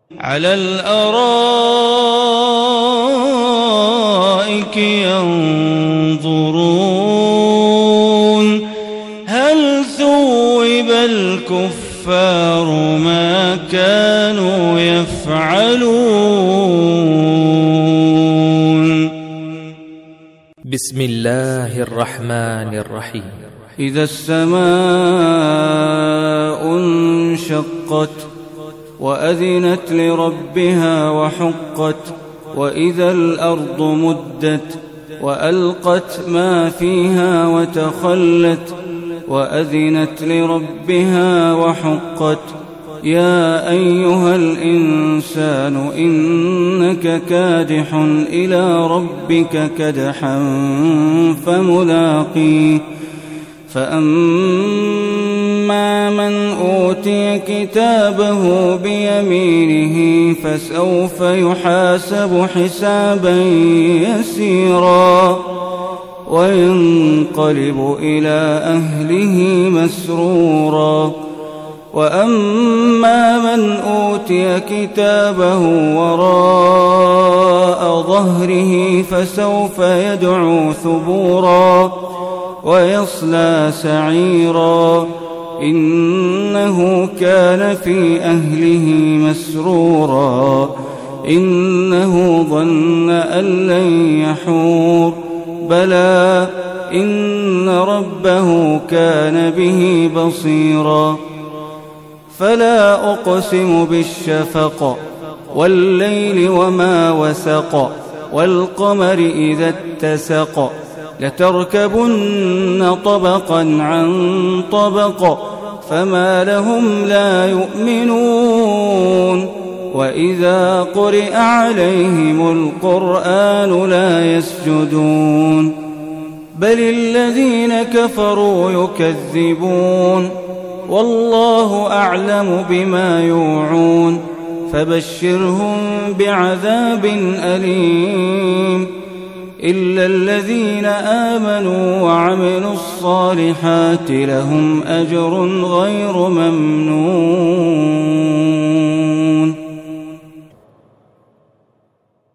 على الأرائك ينظرون هل ثوب الكفار ما كانوا يفعلون. بسم الله الرحمن الرحيم. إذا السماء انشقت وأذنت لربها وحقت وإذا الأرض مدت وألقت ما فيها وتخلت وأذنت لربها وحقت يا أيها الإنسان إنك كادح إلى ربك كدحا فملاقيه فأما من أوتي كتابه بيمينه فسوف يحاسب حسابا يسيرا وينقلب إلى أهله مسرورا وأما من أوتي كتابه وراء ظهره فسوف يدعو ثبورا ويصلى سعيرا إنه كان في أهله مسرورا إنه ظن أن لن يحور بلى إن ربه كان به بصيرا فلا أقسم بالشفق والليل وما وسق والقمر إذا اتسق لتركبن طبقا عن طبق فما لهم لا يؤمنون وإذا قرئ عليهم القرآن لا يسجدون بل الذين كفروا يكذبون والله أعلم بما يوعون فبشرهم بعذاب أليم إلا الذين آمنوا وعملوا الصالحات لهم أجر غير ممنون.